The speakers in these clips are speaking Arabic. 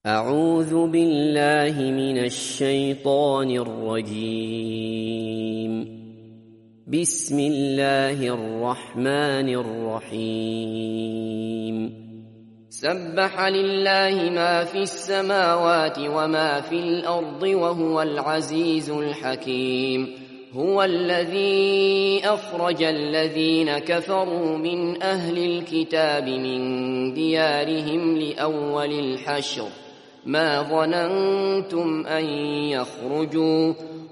أعوذ بالله من الشيطان الرجيم. بسم الله الرحمن الرحيم. سبح لله ما في السماوات وما في الأرض وهو العزيز الحكيم. هو الذي أخرج الذين كفروا من أهل الكتاب من ديارهم لأول الحشر ما ظننتم أن يخرجوا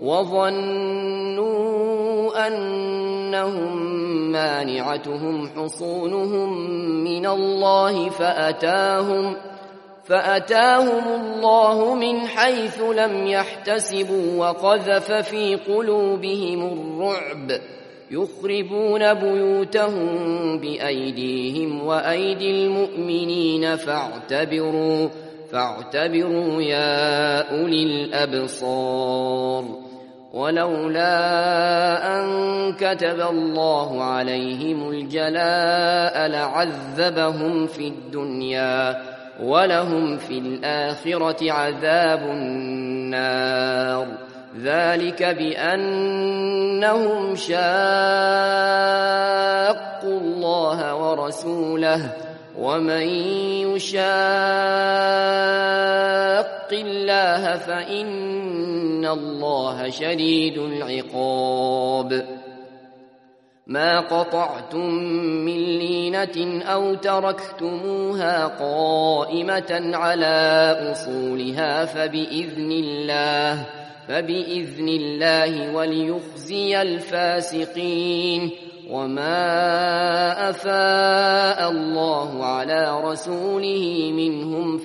وظنوا أنهم مانعتهم حصونهم من الله فأتاهم الله من حيث لم يحتسبوا وقذف في قلوبهم الرعب يخربون بيوتهم بأيديهم وأيدي المؤمنين فاعتبروا يا أولي الأبصار. ولولا أن كتب الله عليهم الجلاء لعذبهم في الدنيا ولهم في الآخرة عذاب النار. ذلك بأنهم شاقوا الله ورسوله ومن يشاق الله فإن الله شديد العقاب. ما قطعتم من لينة أو تركتموها قائمة على أصولها فبإذن الله وليخزي الفاسقين. وما أفاء الله على رسوله منهم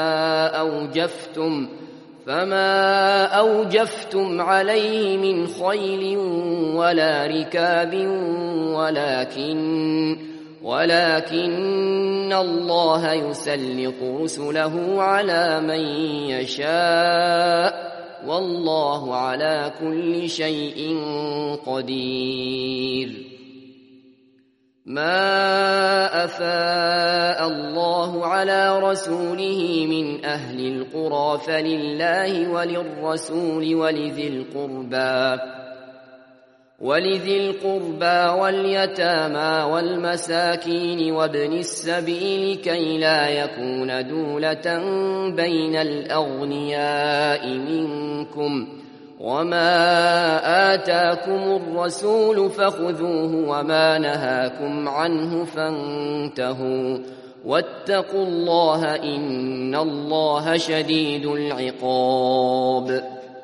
فما أوجفتم عليه من خيل ولا ركاب ولكن الله يسلط رسله على من يشاء والله على كل شيء قدير. ما أفاء الله على رسوله من أهل القرى فلله وللرسول ولذي القربى واليتامى والمساكين وابن السبيل كي لا يكون دولة بين الأغنياء منكم. وما آتاكم الرسول فخذوه وما نهاكم عنه فانتهوا واتقوا الله إن الله شديد العقاب.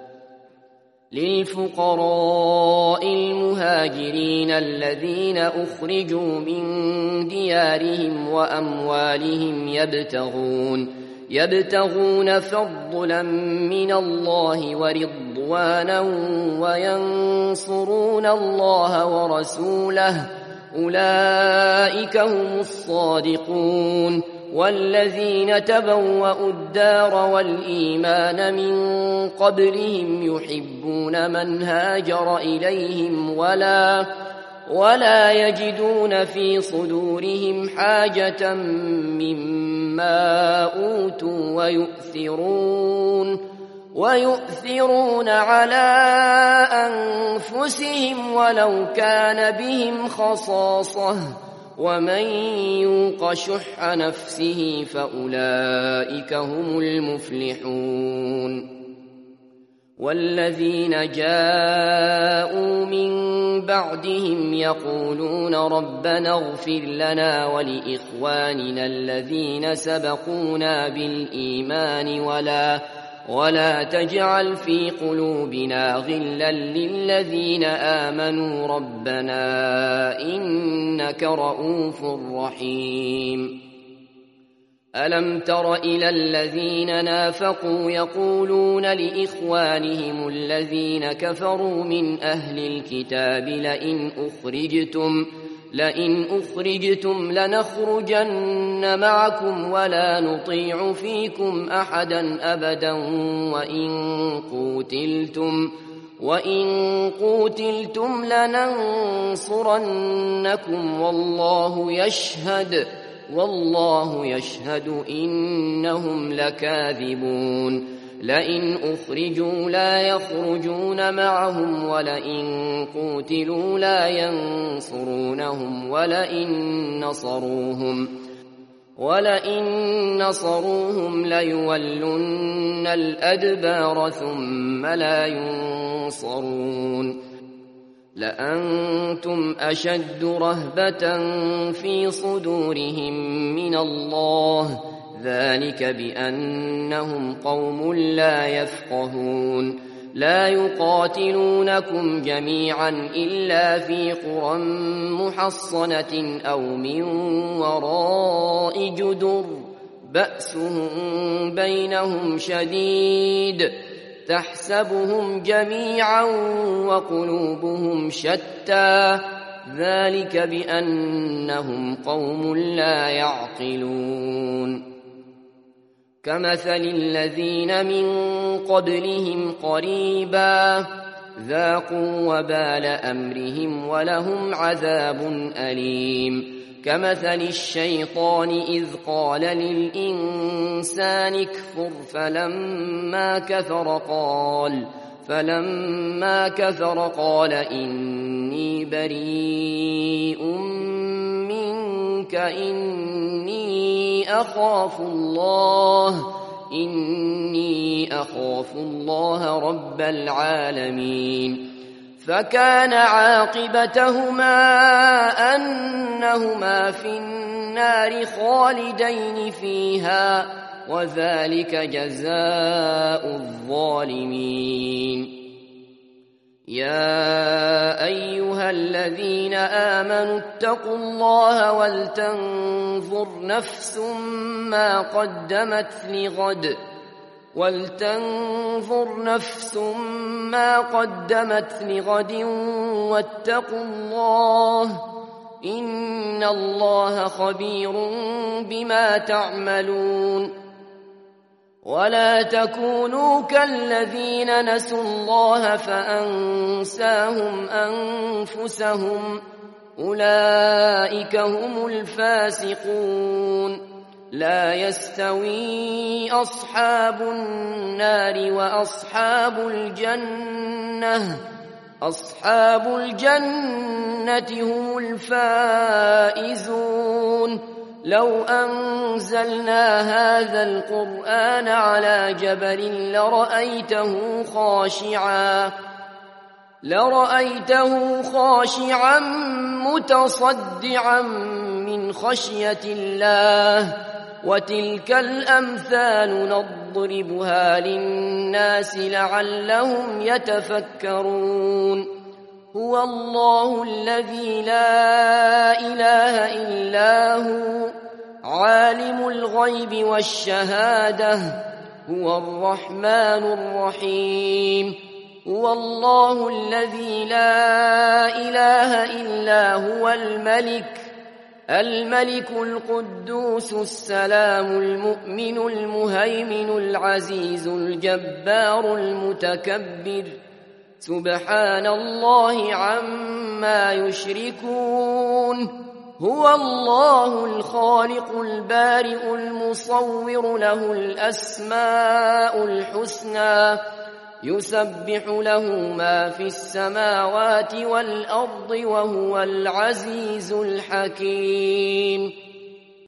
للفقراء المهاجرين الذين أخرجوا من ديارهم وأموالهم يبتغون فضلا من الله ورضوانا وينصرون الله ورسوله أولئك هم الصادقون. والذين تبوأوا الدار والإيمان من قبلهم يحبون من هاجر إليهم ولا يجدون في صدورهم حاجة مما أوتوا ويؤثرون على أنفسهم ولو كان بهم خصاصة ومن يوق شح نفسه فأولئك هم المفلحون. والذين جاءوا من بعدهم يقولون ربنا اغفر لنا ولإخواننا الذين سبقونا بالإيمان ولا تجعل في قلوبنا غلا للذين آمنوا ربنا إنك رؤوف رحيم. ألم تر إلى الذين نافقوا يقولون لإخوانهم الذين كفروا من أهل الكتاب لئن أخرجتم لنخرجن معكم ولا نطيع فيكم أحدا أبدا وإن قوتلتم لننصرنكم والله يشهد والله يشهد إنهم لكاذبون لئن أخرجوا لا يخرجون معهم ولئن قوتلوا لا ينصرونهم ولئن نصروهم ليولن الأدبار ثم لا ينصرون لأنتم أشد رهبة في صدورهم من الله ذلك بأنهم قوم لا يفقهون لا يقاتلونكم جميعا إلا في قرى محصنة أو من وراء جدر بأسهم بينهم شديد تحسبهم جميعا وقلوبهم شتى ذلك بأنهم قوم لا يعقلون كمثل الذين من قبلهم قريبا ذاقوا وبال أمرهم ولهم عذاب أليم كمثل الشيطان إذ قال للإنسان اكفر فلما كفر قال إني بريء منك إني أخاف الله رب العالمين فكان عاقبتهما أنهما في النار خالدين فيها وذلك جزاء الظالمين يا أيها الذين آمنوا اتقوا الله ولتنظر نفس ما قدمت لغد واتقوا الله إن الله خبير بما تعملون ولا تكونوا كالذين نسوا الله فأنساهم أنفسهم أولئك هم الفاسقون لا يستوي أصحاب النار وأصحاب الجنة هم الفائزون لو أنزلنا هذا القرآن على جبل لرأيته خاشعا متصدعا من خشية الله وتلك الأمثال نضربها للناس لعلهم يتفكرون هو الله الذي لا إله إلا هو عالم الغيب والشهادة هو الرحمن الرحيم هو الله الذي لا إله إلا هو الملك القدوس السلام المؤمن المهيمن العزيز الجبار المتكبر سبحان الله عما يشركون هو الله الخالق البارئ المصور له الأسماء الحسنى يسبح له ما في السماوات والأرض وهو العزيز الحكيم